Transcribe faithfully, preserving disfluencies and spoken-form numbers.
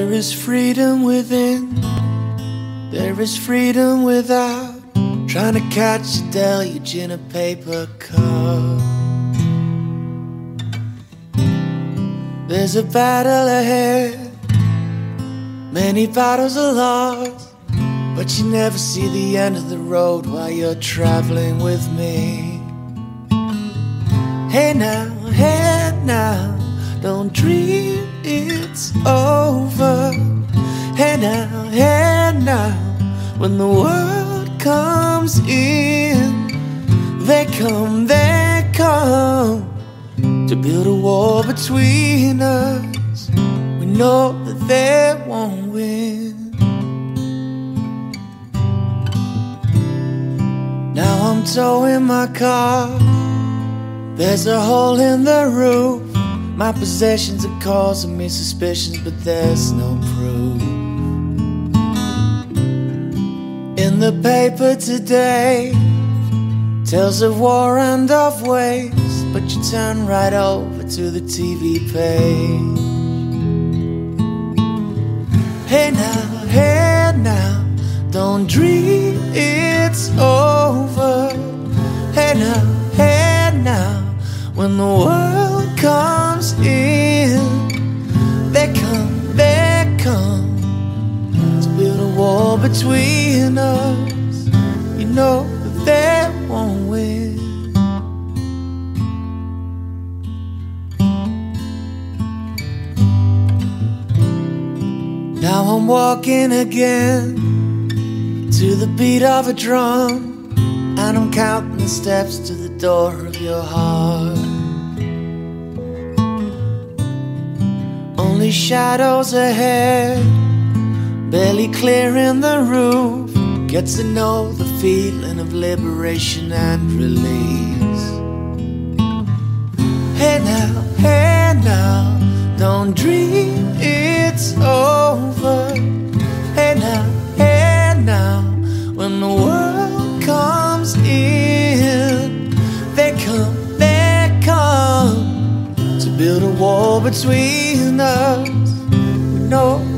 There is freedom within, there is freedom without, trying to catch a deluge in a paper cup. There's a battle ahead, many battles are lost, but you never see the end of the road while you're traveling with me. Hey now, hey now, don't dream it's over. Hey now, hey now, when the world comes in, they come, they come to build a wall between us. We know that they won't win. Now I'm towing my car, there's a hole in the roof. My possessions are causing me suspicions, but there's no proof. In the paper today, tales of war and of waste, but you turn right over to the T V page. Hey now, hey now, don't dream it's over. Hey now, hey now, when the world comes in, they come, they come to build a wall between us. You know that they won't win. Now I'm walking again to the beat of a drum, and I'm counting the steps to the door of your heart. Only shadows ahead, barely clearing the roof. Get to know the feeling of liberation and release. Hey now, hey now, don't dream it's over. Hey now, hey now, when the world comes in, they come, they come to build a wall between us. We know